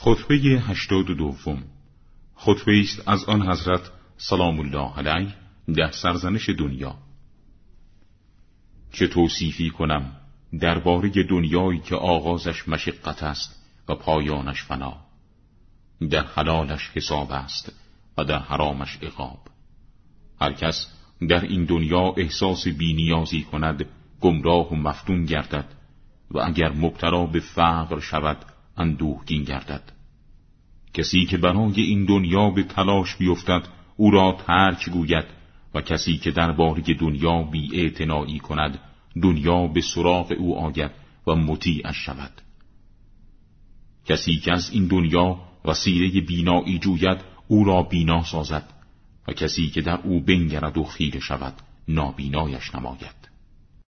خطبه 82 خطبه است از آن حضرت سلام الله علیه در سرزنش دنیا. چه توصیفی کنم درباره دنیایی که آغازش مشقت است و پایانش فنا، در حلالش حساب است و در حرامش عقاب. هر کس در این دنیا احساس بی‌نیازی کند گمراه و مفتون گردد و اگر مبتلا به فقر شود اندوهگین گردد. کسی که برای این دنیا به تلاش بیفتد او را ترک گوید و کسی که درباره دنیا بی‌اعتنایی کند دنیا به سراغ او آید و مطیعش شود. کسی که از این دنیا وسیله بینایی جوید او را بینا سازد و کسی که در او بنگرد و خیره شود نابینایش نماید.